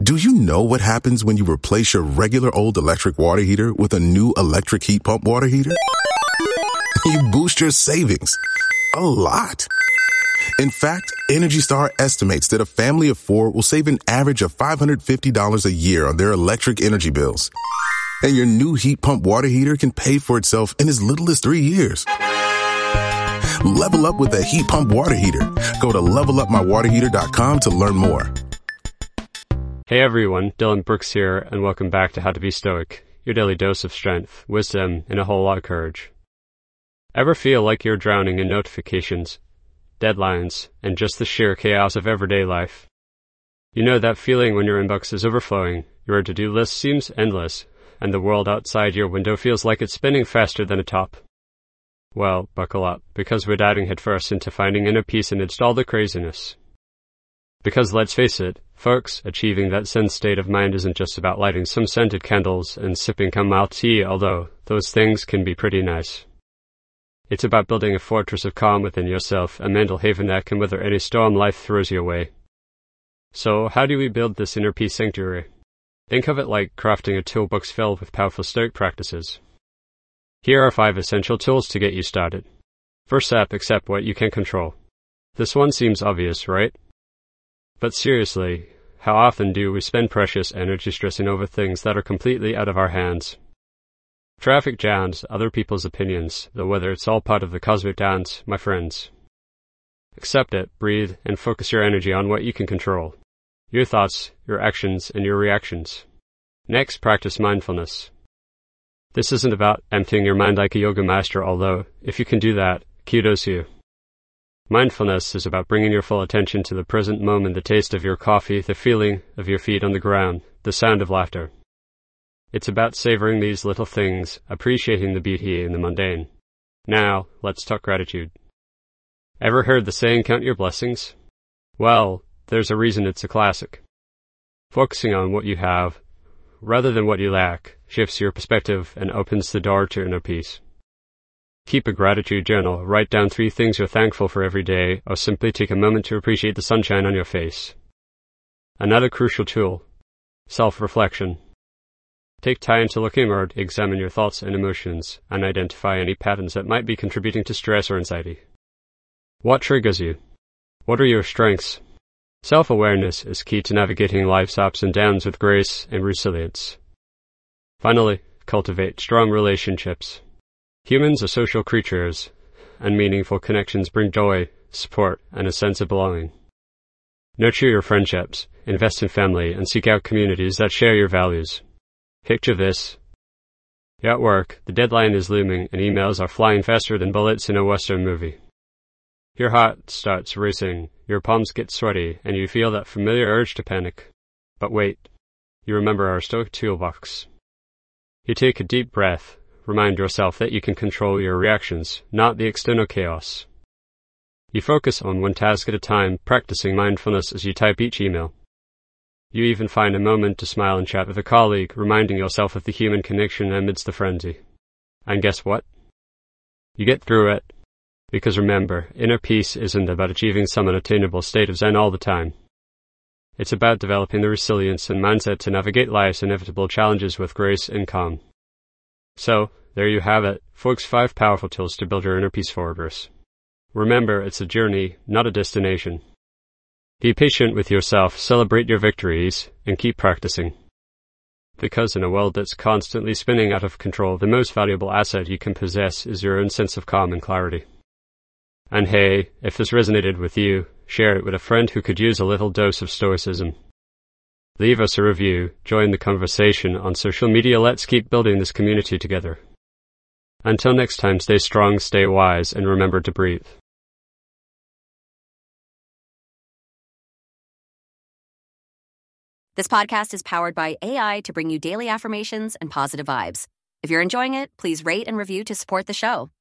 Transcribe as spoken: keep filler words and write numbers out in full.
Do you know what happens when you replace your regular old electric water heater with a new electric heat pump water heater? You boost your savings a lot. In fact, Energy Star estimates that a family of four will save an average of five hundred fifty dollars a year on their electric energy bills. And your new heat pump water heater can pay for itself in as little as three years. Level up with a heat pump water heater. Go to level up my water heater dot com to learn more. Hey everyone, Dylan Brooks here, and welcome back to How to Be Stoic, your daily dose of strength, wisdom, and a whole lot of courage. Ever feel like you're drowning in notifications, deadlines, and just the sheer chaos of everyday life? You know that feeling when your inbox is overflowing, your to-do list seems endless, and the world outside your window feels like it's spinning faster than a top? Well, buckle up, because we're diving headfirst into finding inner peace amidst all the craziness. Because let's face it, folks, achieving that zen state of mind isn't just about lighting some scented candles and sipping chamomile tea, although those things can be pretty nice. It's about building a fortress of calm within yourself, a mental haven that can weather any storm life throws your way. So, how do we build this inner peace sanctuary? Think of it like crafting a toolbox filled with powerful stoic practices. Here are five essential tools to get you started. First step, accept what you can control. This one seems obvious, right? But seriously, how often do we spend precious energy stressing over things that are completely out of our hands? Traffic jams, other people's opinions, the weather, it's all part of the cosmic dance, my friends. Accept it, breathe, and focus your energy on what you can control. Your thoughts, your actions, and your reactions. Next, practice mindfulness. This isn't about emptying your mind like a yoga master, although, if you can do that, kudos you. Mindfulness is about bringing your full attention to the present moment, the taste of your coffee, the feeling of your feet on the ground, the sound of laughter. It's about savoring these little things, appreciating the beauty in the mundane. Now, let's talk gratitude. Ever heard the saying, count your blessings? Well, there's a reason it's a classic. Focusing on what you have, rather than what you lack, shifts your perspective and opens the door to inner peace. Keep a gratitude journal, write down three things you're thankful for every day, or simply take a moment to appreciate the sunshine on your face. Another crucial tool, self-reflection. Take time to look inward, examine your thoughts and emotions, and identify any patterns that might be contributing to stress or anxiety. What triggers you? What are your strengths? Self-awareness is key to navigating life's ups and downs with grace and resilience. Finally, cultivate strong relationships. Humans are social creatures, and meaningful connections bring joy, support, and a sense of belonging. Nurture your friendships, invest in family, and seek out communities that share your values. Picture this. You're at work, the deadline is looming, and emails are flying faster than bullets in a Western movie. Your heart starts racing, your palms get sweaty, and you feel that familiar urge to panic. But wait, you remember our Stoic toolbox. You take a deep breath. Remind yourself that you can control your reactions, not the external chaos. You focus on one task at a time, practicing mindfulness as you type each email. You even find a moment to smile and chat with a colleague, reminding yourself of the human connection amidst the frenzy. And guess what? You get through it. Because remember, inner peace isn't about achieving some unattainable state of zen all the time. It's about developing the resilience and mindset to navigate life's inevitable challenges with grace and calm. So, there you have it, folks, five powerful tools to build your inner peace fortress. Remember, it's a journey, not a destination. Be patient with yourself, celebrate your victories, and keep practicing. Because in a world that's constantly spinning out of control, the most valuable asset you can possess is your own sense of calm and clarity. And hey, if this resonated with you, share it with a friend who could use a little dose of stoicism. Leave us a review, join the conversation on social media, let's keep building this community together. Until next time, stay strong, stay wise, and remember to breathe. This podcast is powered by A I to bring you daily affirmations and positive vibes. If you're enjoying it, please rate and review to support the show.